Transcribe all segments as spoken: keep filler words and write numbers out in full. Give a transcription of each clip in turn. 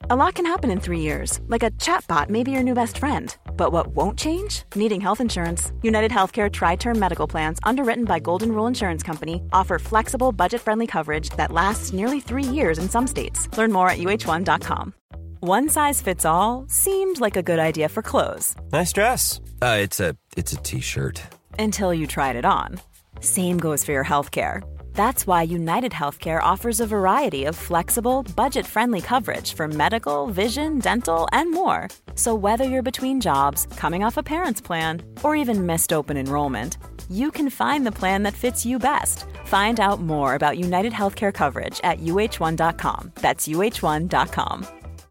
A lot can happen in three years, like a chatbot may be your new best friend. But what won't change? Needing health insurance. United Healthcare Tri-Term Medical Plans, underwritten by Golden Rule Insurance Company, offer flexible, budget-friendly coverage that lasts nearly three years in some states. Learn more at U H one dot com. One size fits all seemed like a good idea for clothes. Nice dress. Uh, it's a it's a t-shirt. Until you tried it on. Same goes for your healthcare. That's why United Healthcare offers a variety of flexible, budget-friendly coverage for medical, vision, dental, and more. So whether you're between jobs, coming off a parent's plan, or even missed open enrollment, you can find the plan that fits you best. Find out more about United Healthcare coverage at U H one dot com. That's U H one dot com.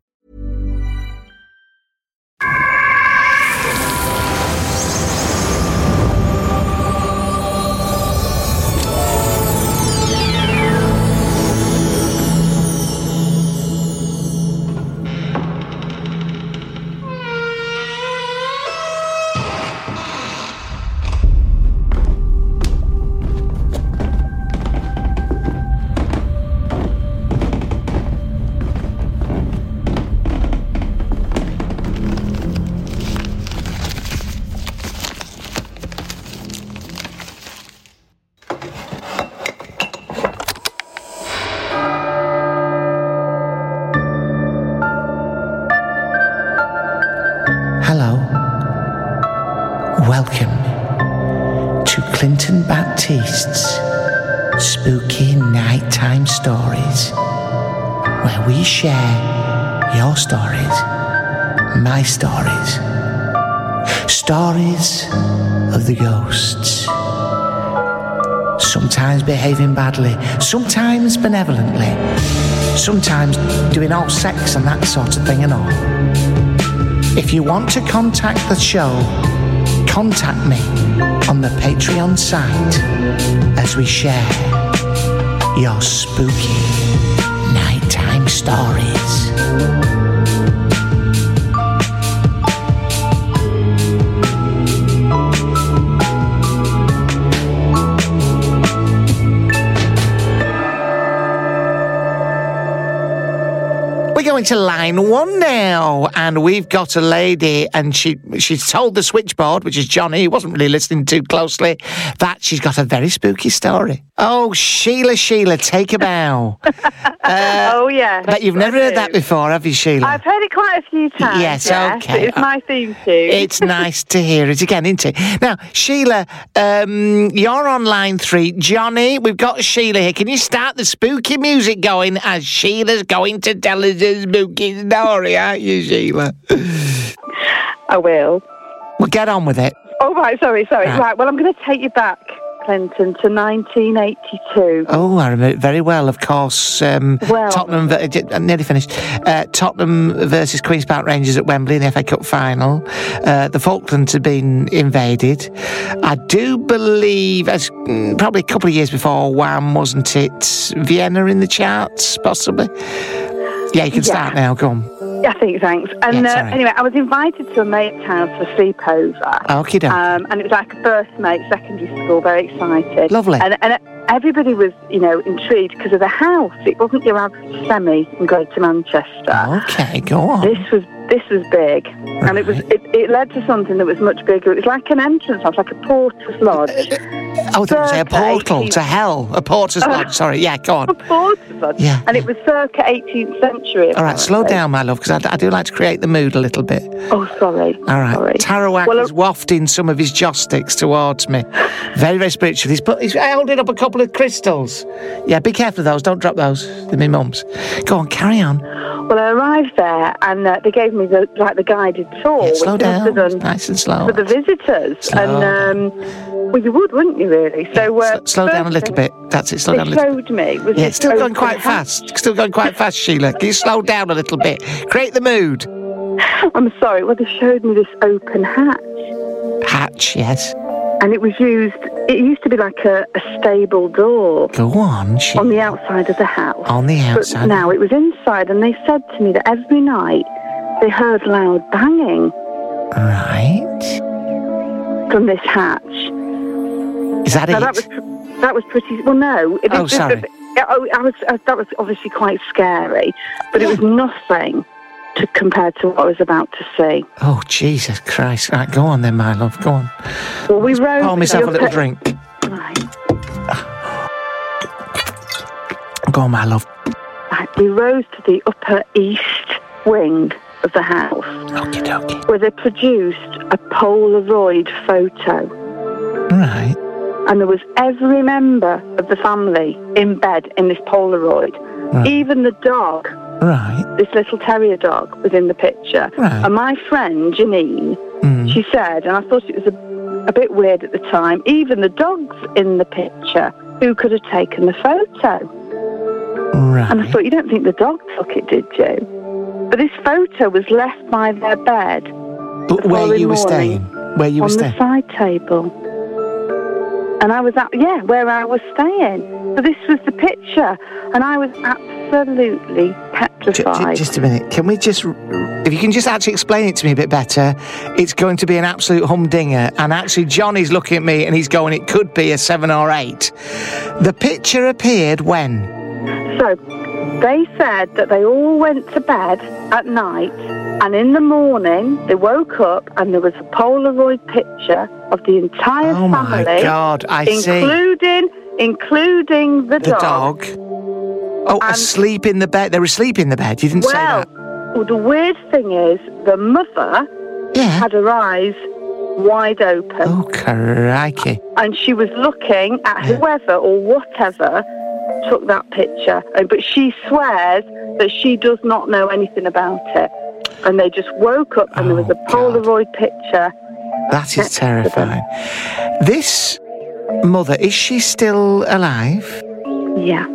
Clinton Baptiste's Spooky Nighttime Stories, where we share your stories, my stories, stories of the ghosts, sometimes behaving badly, sometimes benevolently, sometimes doing all sex and that sort of thing and all. If you want to contact the show, contact me on the Patreon site as we share your spooky nighttime stories. We're going to line one now, and we've got a lady, and she she's told the switchboard, which is Johnny, who wasn't really listening too closely, that she's got a very spooky story. Oh, Sheila, Sheila, take a bow. uh, oh, yeah. But you've never heard that before, have you, Sheila? I've heard it quite a few times. Yes, yes. okay. It's my theme tune. It's nice to hear it again, isn't it? Now, Sheila, um, you're on line three. Johnny, we've got Sheila here. Can you start the spooky music going as Sheila's going to tell us a spooky story, aren't you, Sheila? I will. Well, get on with it. Oh, right, sorry, sorry. Right, right well, I'm going to take you back, Clinton, to nineteen eighty-two. Oh, I remember it very well, of course. Um, well, Tottenham, uh, nearly finished. Uh, Tottenham versus Queen's Park Rangers at Wembley in the F A Cup final. Uh, the Falklands had been invaded. I do believe, as mm, probably a couple of years before Wham, wasn't it? Vienna in the charts, possibly? Yeah, you can start yeah. now, go on. Yeah, I think, thanks. And yeah, uh, anyway, I was invited to a mate's house for sleepover. Okie doke. Um, and it was like a first mate, secondary school, very excited. Lovely. And, and everybody was, you know, intrigued because of the house. It wasn't your average semi in Greater Manchester. Okay, go on. This was this was big. Right. And it was it, it led to something that was much bigger. It was like an entrance house, like a porter's lodge. Oh, there was a portal eighteen to hell. A porter's uh, lodge, sorry. Yeah, go on. A porter's lodge. Yeah. And it was circa eighteenth century. All right, slow down, my love, because I, I do like to create the mood a little bit. Oh, sorry. All right. Sorry. Tarawak well, is wafting some of his joss sticks towards me. Very, very spiritual. He's, put, he's holding up a couple of crystals. Yeah, be careful of those. Don't drop those. They're my mum's. Go on, carry on. Well, I arrived there, and uh, they gave me the like the guided tour. Yeah, slow down. Done nice and slow. For the visitors. Slow. And, um, well, you would, wouldn't you, really? Yeah, So uh, s- Slow down a little bit. That's it, slow down a little bit. They showed me. Was yeah, it's still going quite house. fast. Still going quite fast, Sheila. Can you slow down a little bit? Create the mood. I'm sorry. Well, they showed me this open hatch. Hatch, yes. And it was used, it used to be like a, a stable door. Go on, Sheila. On the outside of the house. On the outside. But now it was inside, and they said to me that every night they heard loud banging. Right. From this hatch. Is that now it? That was, that was pretty, well, no. It, Oh, it, sorry. It, it, I was, uh, that was obviously quite scary, but Yeah. it was nothing to compare to what I was about to see. Oh, Jesus Christ. Right, go on then, my love, go on. Well, we rose... Pour myself a little upper... drink. Right. Go on, my love. Right, we rose to the upper east wing of the house. Okie dokie. Where they produced a Polaroid photo. Right. And there was every member of the family in bed in this Polaroid. Right. Even the dog. Right. This little terrier dog was in the picture. Right. And my friend, Janine, mm. she said, and I thought it was a, a bit weird at the time, even the dog's in the picture. Who could have taken the photo? Right. And I thought, you don't think the dog took it, did you? But this photo was left by their bed. But the where you were staying? Where you were on staying? On the side table. And I was at, yeah, where I was staying. So this was the picture. And I was absolutely petrified. Just, just a minute. Can we just, if you can just actually explain it to me a bit better, it's going to be an absolute humdinger. And actually, Johnny's looking at me and he's going, it could be a seven or eight. The picture appeared when? So, they said that they all went to bed at night, and in the morning they woke up and there was a Polaroid picture of the entire oh family. Oh my God, I including, see. Including the, the dog. dog. Oh, and asleep in the bed. They were asleep in the bed. You didn't well, say that. Well, the weird thing is, the mother yeah. had her eyes wide open. Oh, crikey. And she was looking at whoever or whatever took that picture, but she swears that she does not know anything about it. And they just woke up and oh, there was a Polaroid God. picture. That is terrifying. This mother, is she still alive? Yeah.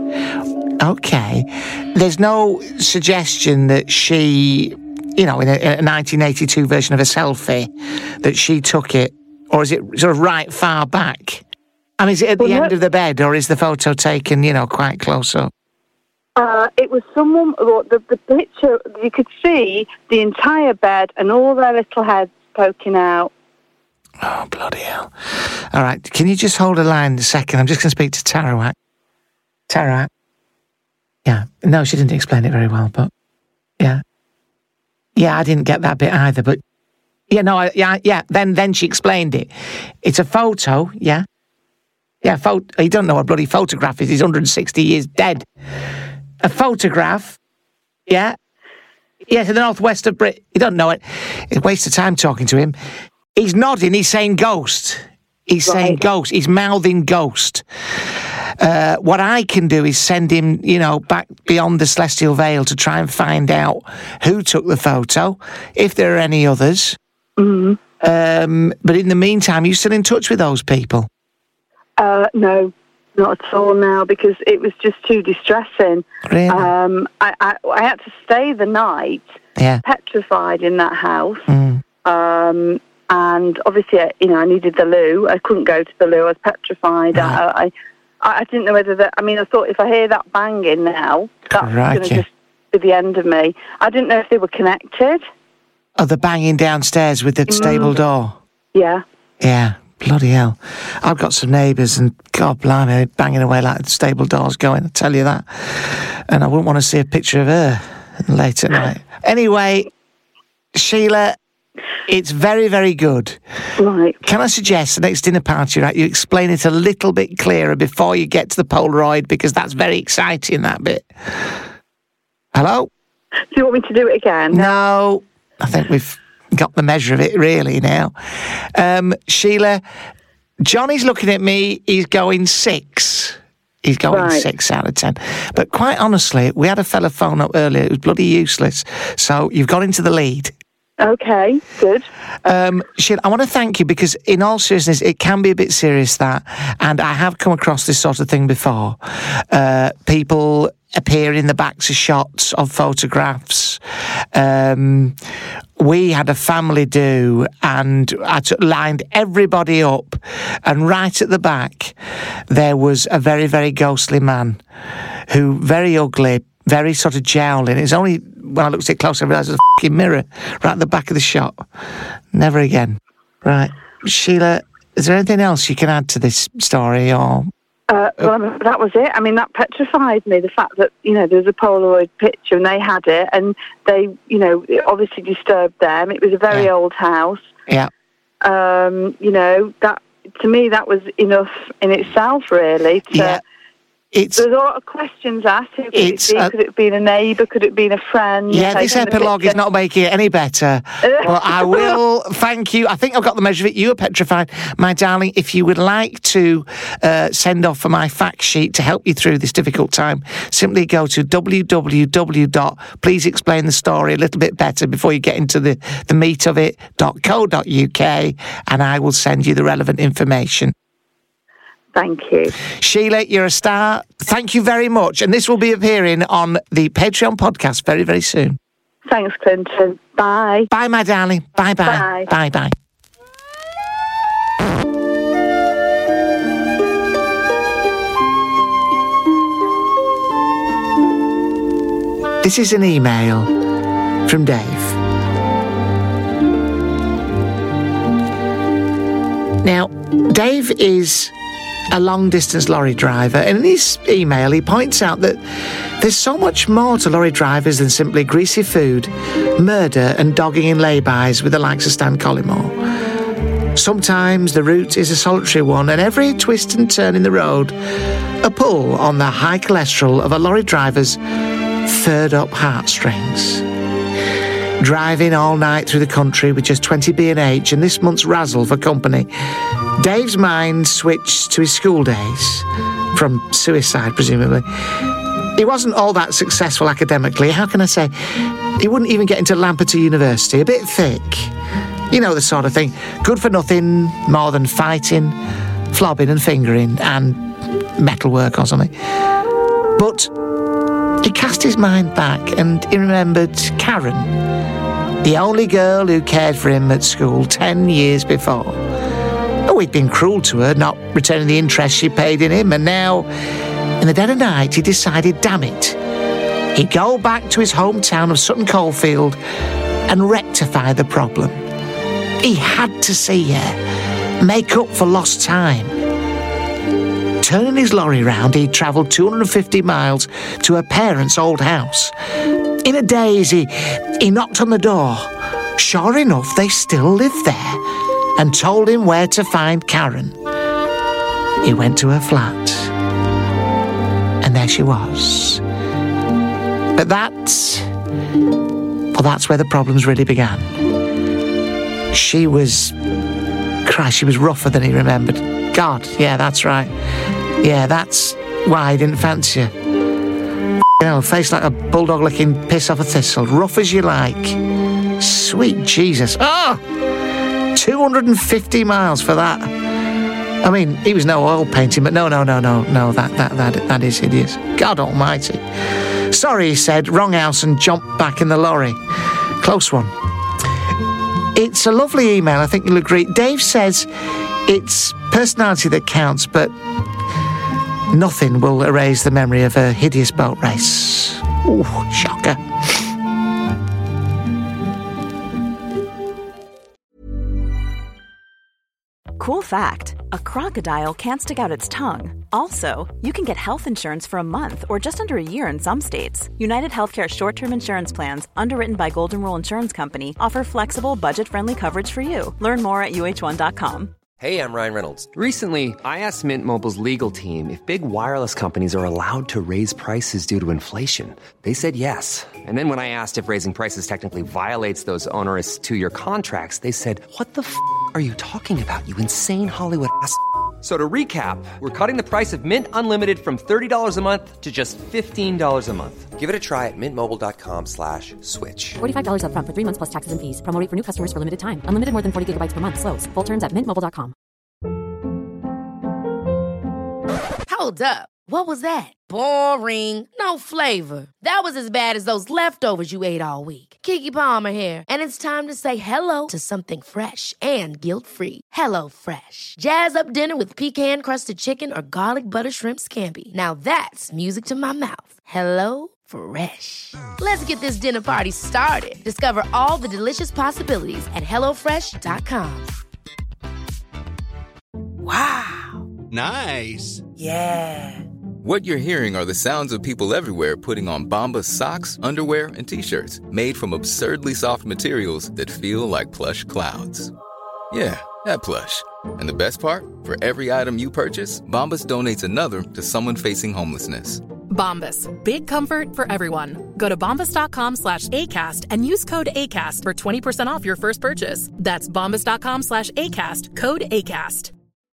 Okay. There's no suggestion that she, you know, in a, a nineteen eighty-two version of a selfie, that she took it, or is it sort of right far back? And is it at the well, end no, of the bed, or is the photo taken, you know, quite close up? Uh, it was someone, well, the, the picture, you could see the entire bed and all their little heads poking out. Oh, bloody hell. All right, can you just hold a line a second? I'm just going to speak to Tarawak. Tarawak? Yeah, no, she didn't explain it very well, but yeah. Yeah, I didn't get that bit either, but yeah, no, I, yeah, yeah, then, then she explained it. It's a photo, yeah? Yeah, photo, he don't know what a bloody photograph is. He's one hundred sixty years dead. A photograph, yeah? Yes, in the northwest of Britain. You don't know it. It's a waste of time talking to him. He's nodding, he's saying ghost. He's right. saying ghost. He's mouthing ghost. Uh, what I can do is send him, you know, back beyond the celestial veil to try and find out who took the photo, if there are any others. Mm-hmm. Um, but in the meantime, are you still in touch with those people? Uh, no, not at all now, because it was just too distressing. Really? Um, I, I, I had to stay the night, yeah. petrified in that house. Mm. Um, and obviously, you know, I needed the loo. I couldn't go to the loo. I was petrified. Right. I, I, I didn't know whether that. I mean, I thought if I hear that banging now, that's going to just be the end of me. I didn't know if they were connected. Oh, the banging downstairs with the mm. stable door. Yeah. Yeah. Bloody hell. I've got some neighbours and, God blimey, they're banging away like the stable doors going, I tell you that. And I wouldn't want to see a picture of her late at night. Anyway, Sheila, it's very, very good. Right. Can I suggest the next dinner party, right, you explain it a little bit clearer before you get to the Polaroid, because that's very exciting, that bit. Hello? Do you want me to do it again? No. I think we've got the measure of it really now. Um, Sheila, Johnny's looking at me, he's going six. He's going right. six out of ten. But quite honestly, we had a fella phone up earlier, it was bloody useless. So you've got into the lead. Okay, good. Um, Sheila, I want to thank you, because in all seriousness, it can be a bit serious, that, and I have come across this sort of thing before. Uh, people appear in the backs of shots of photographs. Um, we had a family do, and I t- lined everybody up, and right at the back there was a very, very ghostly man, who, very ugly, very sort of jowling. It's only when I looked at it close I realised it was a fucking mirror right at the back of the shot. Never again. Right. Sheila, is there anything else you can add to this story, or Uh, well, that was it. I mean, that petrified me, the fact that, you know, there was a Polaroid picture and they had it and they, you know, it obviously disturbed them. It was a very yeah. old house. Yeah. Um, you know, that to me, that was enough in itself, really. To, yeah. It's, There's a lot of questions asked. Who could it be? Uh, could it have been a neighbour? Could it have been a friend? Yeah, this epilogue is not making it any better. But I will thank you. I think I've got the measure of it. You are petrified. My darling, if you would like to uh, send off for my fact sheet to help you through this difficult time, simply go to w w w dot please explain the story a little bit better before you get into the, the meat of it, dot co dot u k, and I will send you the relevant information. Thank you. Sheila, you're a star. Thank you very much. And this will be appearing on the Patreon podcast very, very soon. Thanks, Clinton. Bye. Bye, my darling. Bye-bye. Bye. Bye-bye. This is an email from Dave. Now, Dave is a long-distance lorry driver, and in his email he points out that there's so much more to lorry drivers than simply greasy food, murder and dogging in laybys with the likes of Stan Collymore. Sometimes the route is a solitary one, and every twist and turn in the road a pull on the high cholesterol of a lorry driver's furred-up heartstrings. Driving all night through the country with just twenty B and H and this month's razzle for company, Dave's mind switched to his school days, from suicide, presumably. He wasn't all that successful academically. How can I say? He wouldn't even get into Lampeter University. A bit thick. You know the sort of thing. Good for nothing more than fighting, flobbing and fingering, and metalwork or something. But he cast his mind back and he remembered Karen, the only girl who cared for him at school ten years before. Oh, he'd been cruel to her, not returning the interest she paid in him, and now, in the dead of night, he decided, damn it, he'd go back to his hometown of Sutton Coldfield and rectify the problem. He had to see her, make up for lost time. Turning his lorry round, he travelled two hundred fifty miles to her parents' old house. In a daze, he, he knocked on the door. Sure enough, they still lived there, and told him where to find Karen. He went to her flat, and there she was. But that's... well, that's where the problems really began. She was... Christ, she was rougher than he remembered. God, yeah, that's right. Yeah, that's why he didn't fancy her. You know, face like a bulldog licking piss off a thistle. Rough as you like. Sweet Jesus. Oh! two hundred fifty miles for that. I mean, he was no oil painting, but no, no, no, no, no, that, that, that, that is hideous. God almighty. Sorry, he said, wrong house, and jumped back in the lorry. Close one. It's a lovely email, I think you'll agree. Dave says it's personality that counts, but nothing will erase the memory of a hideous boat race. Ooh, shocker. Cool fact, a crocodile can't stick out its tongue. Also, you can get health insurance for a month or just under a year in some states. United Healthcare short-term insurance plans, underwritten by Golden Rule Insurance Company, offer flexible, budget-friendly coverage for you. Learn more at U H one dot com. Hey, I'm Ryan Reynolds. Recently, I asked Mint Mobile's legal team if big wireless companies are allowed to raise prices due to inflation. They said yes. And then when I asked if raising prices technically violates those onerous two-year contracts, they said, what the f*** are you talking about, you insane Hollywood ass f- So to recap, we're cutting the price of Mint Unlimited from thirty dollars a month to just fifteen dollars a month. Give it a try at mintmobile.com slash switch. forty-five dollars up front for three months plus taxes and fees. Promo rate for new customers for limited time. Unlimited more than forty gigabytes per month. Slows full terms at mint mobile dot com. Hold up. What was that? Boring. No flavor. That was as bad as those leftovers you ate all week. Keke Palmer here. And it's time to say hello to something fresh and guilt-free. Hello Fresh. Jazz up dinner with pecan-crusted chicken or garlic butter shrimp scampi. Now that's music to my mouth. Hello Fresh. Let's get this dinner party started. Discover all the delicious possibilities at hello fresh dot com. Wow. Nice. Yeah. What you're hearing are the sounds of people everywhere putting on Bombas socks, underwear, and T-shirts made from absurdly soft materials that feel like plush clouds. Yeah, that plush. And the best part? For every item you purchase, Bombas donates another to someone facing homelessness. Bombas. Big comfort for everyone. Go to bombas.com slash ACAST and use code ACAST for twenty percent off your first purchase. That's bombas.com slash ACAST. Code ACAST.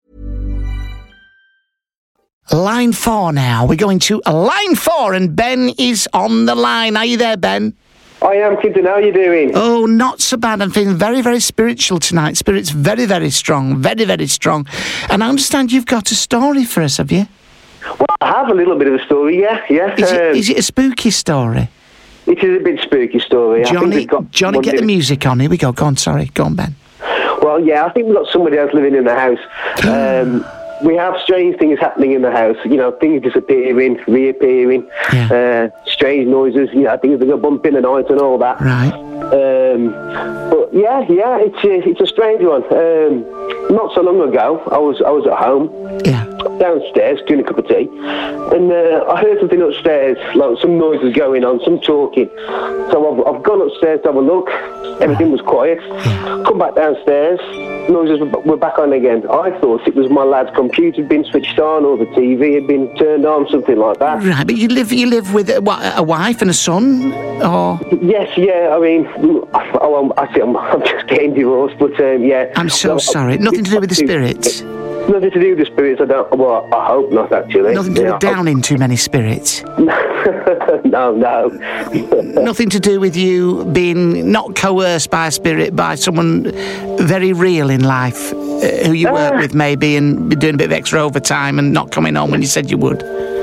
Line four now. We're going to line four, and Ben is on the line. Are you there, Ben? I am, Clinton. How are you doing? Oh, not so bad. I'm feeling very, very spiritual tonight. Spirit's very, very strong. Very, very strong. And I understand you've got a story for us, have you? Well, I have a little bit of a story, yeah, yeah. Is, um, it, is it a spooky story? It is a bit spooky story. Johnny, got Johnny, get the music on. Here we go. Go on, sorry. Go on, Ben. Well, yeah, I think we've got somebody else living in the house. Um... We have strange things happening in the house, you know, things disappearing, reappearing, yeah. uh, strange noises, you know, things that go bump in the night and all that. Right. Um, but yeah, yeah, it's a, it's a strange one. Um, not so long ago, I was I was at home, yeah. downstairs doing a cup of tea, and uh, I heard something upstairs, like some noises going on, some talking. So I've, I've gone upstairs to have a look. Everything was quiet. Yeah. Come back downstairs, noises were back on again. I thought it was my lad's computer had been switched on, or the T V had been turned on, something like that. Right, but you live you live with a, what, a wife and a son, or? Yes, yeah. I mean, oh, I'm, actually, I'm, I'm just getting divorced, but um, yeah. I'm so well, sorry. Nothing to do with the spirits. Nothing to do with the spirits. I don't. Well, I hope not. Actually, nothing to do yeah, with downing too many spirits. no, no. Nothing to do with you being not coerced by a spirit, by someone very real in life, uh, who you uh, work with maybe, and be doing a bit of extra overtime and not coming home when you said you would.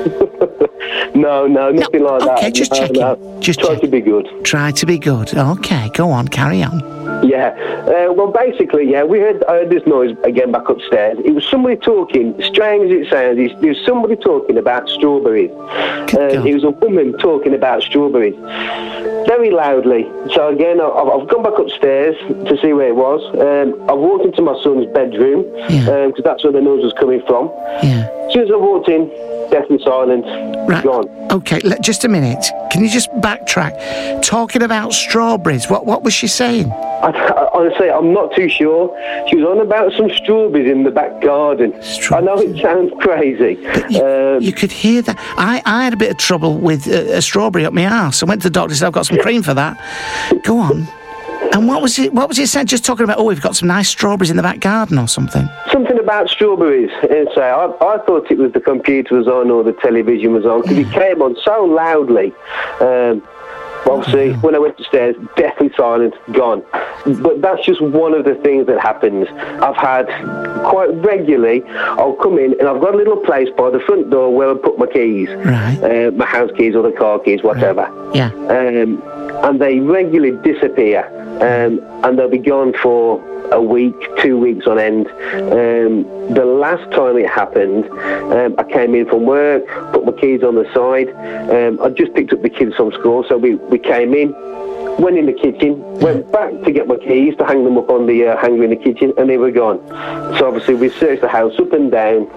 No, no, nothing no, like okay, that. Okay, just no, checking. No. Just Try check. to be good. Try to be good. Okay, go on, carry on. Yeah. Uh, well, basically, yeah, we heard, I heard this noise again back upstairs. It was somebody talking, strange as it sounds, it was somebody talking about strawberries. Uh, it was a woman talking about strawberries. Very loudly. So again, I've, I've gone back upstairs to see where it was. Um, I've walked into my son's bedroom, because yeah. um, that's where the noise was coming from. Yeah. As soon as I walked in, deathly silent, right. gone. Okay, let, just a minute. Can you just backtrack? Talking about strawberries, what what was she saying? I, I, honestly, I'm not too sure. She was on about some strawberries in the back garden. I know it sounds crazy. You, um, you could hear that. I, I had a bit of trouble with a, a strawberry up my arse. I went to the doctor and said, I've got some cream for that. Go on. And what was it? What was it said? Just talking about, oh, we've got some nice strawberries in the back garden or something. Something about strawberries. And so I, I thought it was the computer was on or the television was on, because yeah. it came on so loudly. Um, obviously, oh. when I went upstairs, deathly silent, gone. But that's just one of the things that happens. I've had quite regularly, I'll come in and I've got a little place by the front door where I put my keys, right. uh, my house keys or the car keys, whatever. Right. Yeah. Um, and they regularly disappear. Um, and they'll be gone for a week, two weeks on end. Um, the last time it happened, um, I came in from work, put my keys on the side. Um, I just picked up the kids from school, so we, we came in, went in the kitchen, went back to get my keys to hang them up on the uh, hanger in the kitchen, and they were gone. So obviously we searched the house up and down.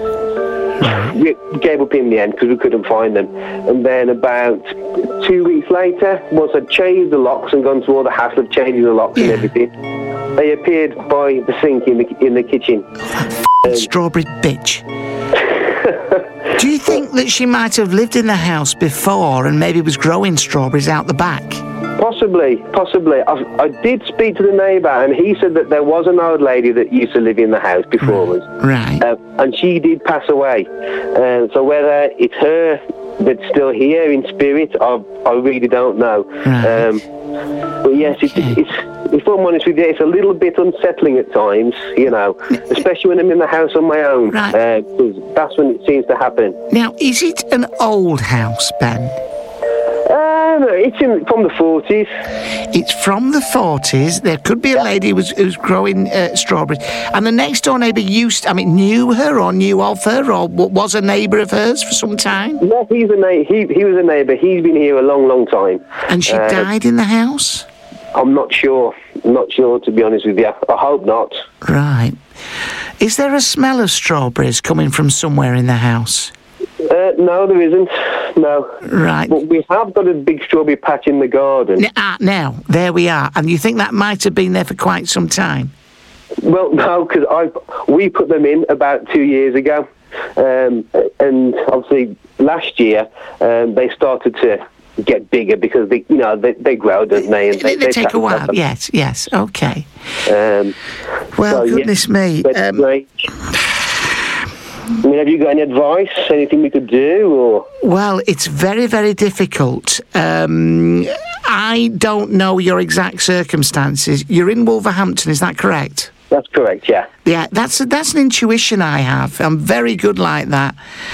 We gave up in the end because we couldn't find them. And then about two weeks later, once I'd changed the locks and gone through all the hassle of changing the locks yeah. and everything, they appeared by the sink in the in the kitchen. Oh, that um, strawberry bitch. Do you think that she might have lived in the house before and maybe was growing strawberries out the back? Possibly, possibly. I, I did speak to the neighbour, and he said that there was an old lady that used to live in the house before right. us. Right. Uh, and she did pass away. Uh, so whether it's her that's still here in spirit, I, I really don't know. Right. Um, but yes, it, okay. it's, if I'm honest with you, it's a little bit unsettling at times, you know, especially when I'm in the house on my own. Right. Uh, 'cause that's when it seems to happen. Now, is it an old house, Ben? Uh, it's in, from the forties. It's from the forties. There could be a lady who was, who was growing uh, strawberries. And the next door neighbour used, I mean, knew her or knew of her or was a neighbour of hers for some time? No, he's a na- he, he was a neighbour. He's been here a long, long time. And she uh, died in the house? I'm not sure. I'm not sure, to be honest with you. I hope not. Right. Is there a smell of strawberries coming from somewhere in the house? Uh, no, there isn't. No. Right. But we have got a big strawberry patch in the garden. N- ah, now, there we are. And you think that might have been there for quite some time? Well, no, because I we put them in about two years ago. Um, and obviously last year um, they started to get bigger because they, you know, they, they grow, don't they? And they, they, they take a while. Yes, yes, okay. Um, well, so, goodness yeah, me. Um, great. I mean, have you got any advice? Anything we could do? Or well, it's very, very difficult. Um, I don't know your exact circumstances. You're in Wolverhampton, is that correct? That's correct, yeah. Yeah, that's a, that's an intuition I have. I'm very good like that.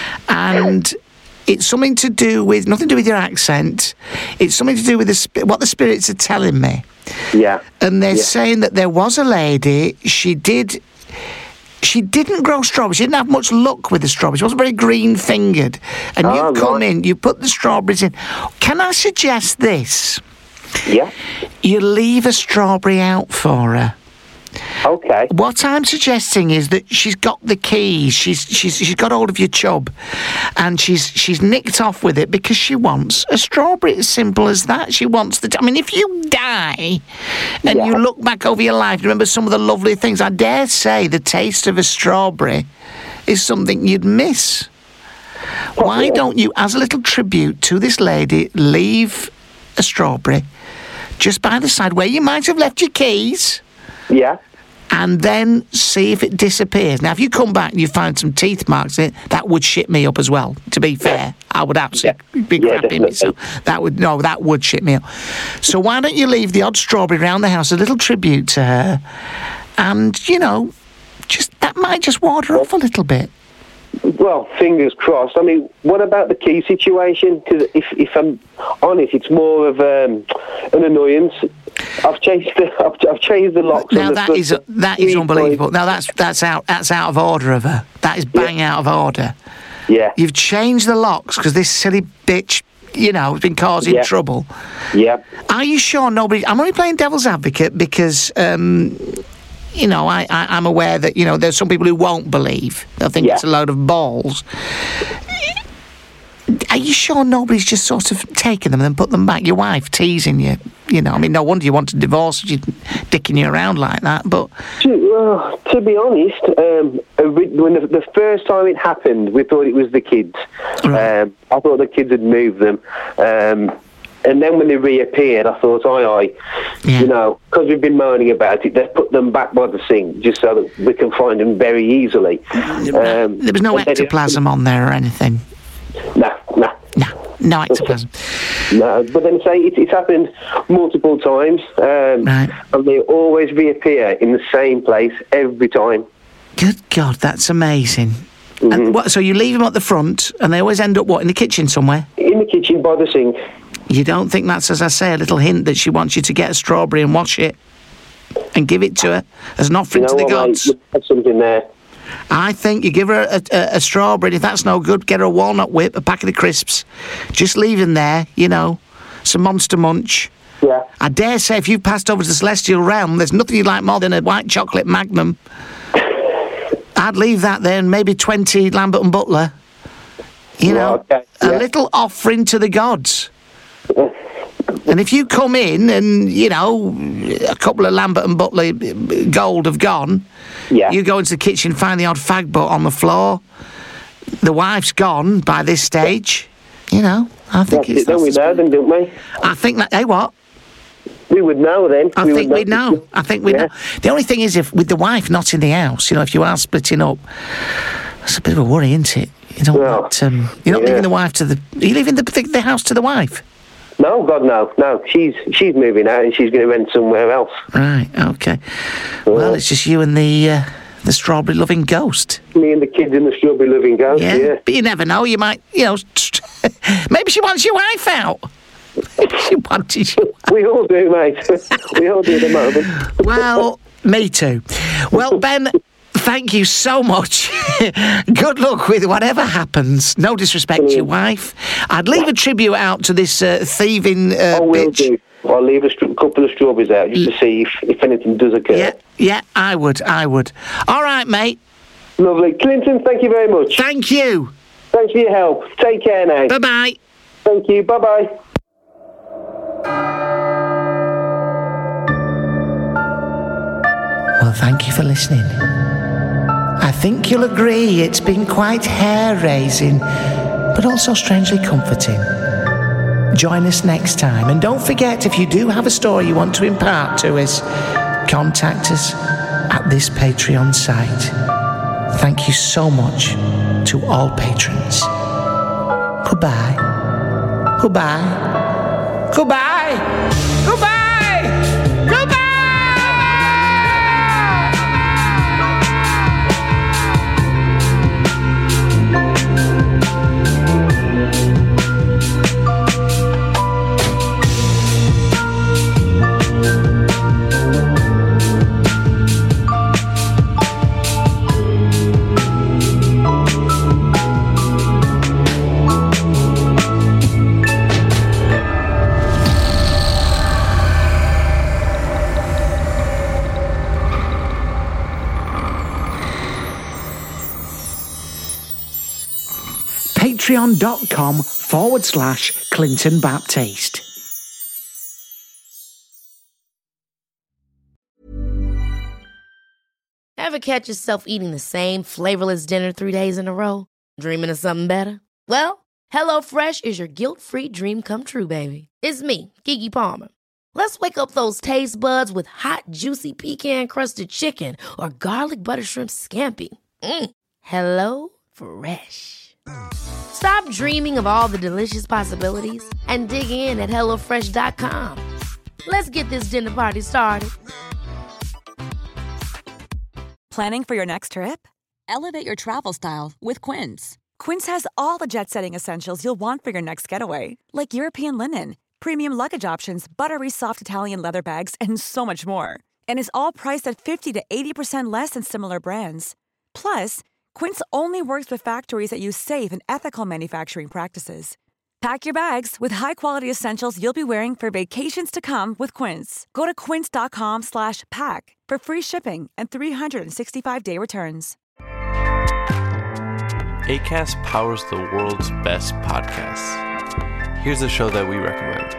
And it's something to do with, nothing to do with your accent. It's something to do with the, what the spirits are telling me. Yeah. And they're yeah. saying that there was a lady, she did... She didn't grow strawberries. She didn't have much luck with the strawberries. She wasn't very green-fingered. And oh, you've come right. in, you put the strawberries in. Can I suggest this? Yeah. You leave a strawberry out for her. Okay. What I'm suggesting is that she's got the keys. She's she's she's got hold of your chub, and she's she's nicked off with it because she wants a strawberry. As simple as that. She wants the. T- I mean, if you die, and yeah. you look back over your life, you remember some of the lovely things. I dare say the taste of a strawberry is something you'd miss. What, Why yeah. don't you, as a little tribute to this lady, leave a strawberry just by the side where you might have left your keys? Yeah. And then see if it disappears. Now, if you come back and you find some teeth marks in it, that would shit me up as well, to be fair. I would absolutely yeah. be yeah, crapping myself. That would, no, that would shit me up. So why don't you leave the odd strawberry around the house, a little tribute to her, and, you know, just that might just ward her off a little bit. Well, fingers crossed. I mean, what about the key situation? Because if, if I'm honest, it's more of um, an annoyance. I've changed the I've, I've changed the locks. Now on the that front is that is unbelievable. Now that's that's out that's out of order of her. That is bang yeah. out of order. Yeah. You've changed the locks because this silly bitch, you know, has been causing yeah. trouble. Yeah. Are you sure nobody? I'm only playing devil's advocate because. Um, You know, I, I, I'm aware that, you know, there's some people who won't believe. They'll think yeah. it's a load of balls. Are you sure nobody's just sort of taken them and then put them back? Your wife teasing you, you know. I mean, no wonder you want a divorce, she's dicking you around like that, but... To, uh, to be honest, um, when the, the first time it happened, we thought it was the kids. Right. Um, I thought the kids had moved them. Um... And then when they reappeared, I thought, aye, aye, yeah. you know, because we've been moaning about it, they've put them back by the sink just so that we can find them very easily. Um, there was no ectoplasm on there or anything? No, no. No, no ectoplasm. No, but then say it, it's happened multiple times, um, right. and they always reappear in the same place every time. Good God, that's amazing. Mm-hmm. And what, so you leave them at the front, and they always end up, what, in the kitchen somewhere? In the kitchen by the sink. You don't think that's, as I say, a little hint that she wants you to get a strawberry and wash it and give it to her as an offering you know to the what, gods? Mate, there's something there. I think you give her a, a, a strawberry. If that's no good, get her a walnut whip, a packet of crisps. Just leave them there, you know, some Monster Munch. Yeah. I dare say if you've passed over to the celestial realm, there's nothing you like more than a white chocolate Magnum. I'd leave that there and maybe twenty Lambert and Butler. You know, well, okay. yeah. a little offering to the gods. And if you come in and, you know, a couple of Lambert and Butler gold have gone, yeah. you go into the kitchen, find the odd fag butt on the floor, the wife's gone by this stage, you know, I think that's it's... It, don't we know then, don't we? I think that... Hey, what? We would know then. I we think would we'd know. know. I think we'd yeah. know. The only thing is, if with the wife not in the house, you know, if you are splitting up, that's a bit of a worry, isn't it? You don't well, want, um, you're not yeah. leaving the wife to the... Are you leaving the, the house to the wife? No, God, no, no. She's she's moving out and she's going to rent somewhere else. Right, okay. Yeah. Well, it's just you and the uh, the strawberry-loving ghost. Me and the kids in the strawberry-loving ghost, yeah. yeah. But you never know, you might, you know... maybe she wants your wife out. Maybe she wanted you out. We all do, mate. We all do at the moment. Well, me too. Well, Ben... Thank you so much. Good luck with whatever happens. No disrespect to your wife. I'd leave a tribute out to this uh, thieving uh, I will bitch. do. I'll leave a st- couple of strawberries out just to see if, if anything does occur. Yeah, yeah, I would, I would. All right, mate. Lovely. Clinton, thank you very much. Thank you. Thanks for your help. Take care now. Bye-bye. Thank you. Bye-bye. Well, thank you for listening. I think you'll agree it's been quite hair-raising, but also strangely comforting. Join us next time, and don't forget, if you do have a story you want to impart to us, contact us at this Patreon site. Thank you so much to all patrons. Goodbye. Goodbye. Goodbye. Goodbye. Goodbye. Patreon.com forward slash Clinton Baptiste. Ever catch yourself eating the same flavorless dinner three days in a row? Dreaming of something better? Well, HelloFresh is your guilt-free dream come true, baby. It's me, Keke Palmer. Let's wake up those taste buds with hot, juicy pecan-crusted chicken or garlic butter shrimp scampi. Mm. Hello Fresh. Stop dreaming of all the delicious possibilities and dig in at hello fresh dot com. Let's get this dinner party started. Planning for your next trip? Elevate your travel style with Quince. Quince has all the jet-setting essentials you'll want for your next getaway, like European linen, premium luggage options, buttery soft Italian leather bags, and so much more. And is all priced at fifty to eighty percent less than similar brands. Plus, Quince only works with factories that use safe and ethical manufacturing practices. Pack your bags with high-quality essentials you'll be wearing for vacations to come with Quince. Go to quince.com slash pack for free shipping and three sixty-five day returns. Acast powers the world's best podcasts. Here's a show that we recommend.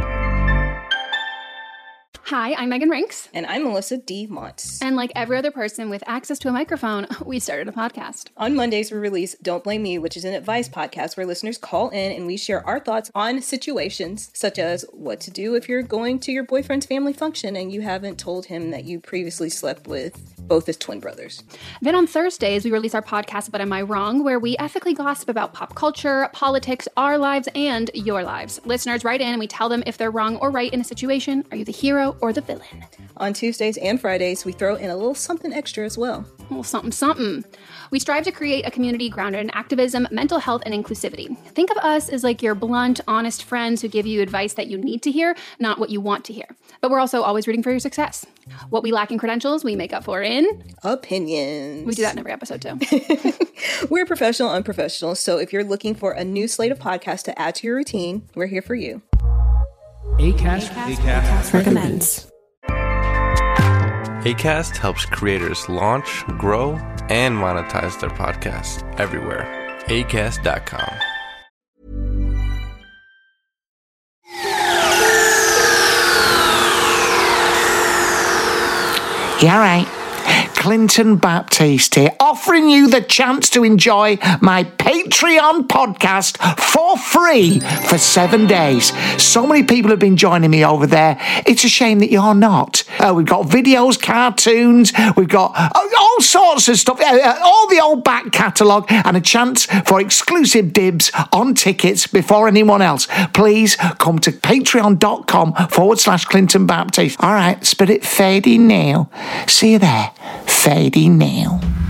Hi, I'm Megan Rinks. And I'm Melissa D. Montz. And like every other person with access to a microphone, we started a podcast. On Mondays, we release Don't Blame Me, which is an advice podcast where listeners call in and we share our thoughts on situations such as what to do if you're going to your boyfriend's family function and you haven't told him that you previously slept with both his twin brothers. Then on Thursdays, we release our podcast, But Am I Wrong?, where we ethically gossip about pop culture, politics, our lives, and your lives. Listeners write in and we tell them if they're wrong or right in a situation. Are you the hero or the villain? On Tuesdays and Fridays, we throw in a little something extra as well. A little something something. We strive to create a community grounded in activism, mental health, and inclusivity. Think of us as like your blunt, honest friends who give you advice that you need to hear, not what you want to hear. But we're also always rooting for your success. What we lack in credentials, we make up for in opinions. We do that in every episode too. We're professional unprofessionals, so if you're looking for a new slate of podcasts to add to your routine, we're here for you. Acast, Acast, Acast recommends. Acast helps creators launch, grow, and monetize their podcasts everywhere. Acast dot com. Yeah, right. Clinton Baptiste here, offering you the chance to enjoy my Patreon podcast for free for seven days. So many people have been joining me over there. It's a shame that you're not. Uh, we've got videos, cartoons, we've got uh, all sorts of stuff, uh, all the old back catalogue, and a chance for exclusive dibs on tickets before anyone else. Please come to patreon.com forward slash Clinton Baptiste. All right, spirit fading now. See you there. Fading now.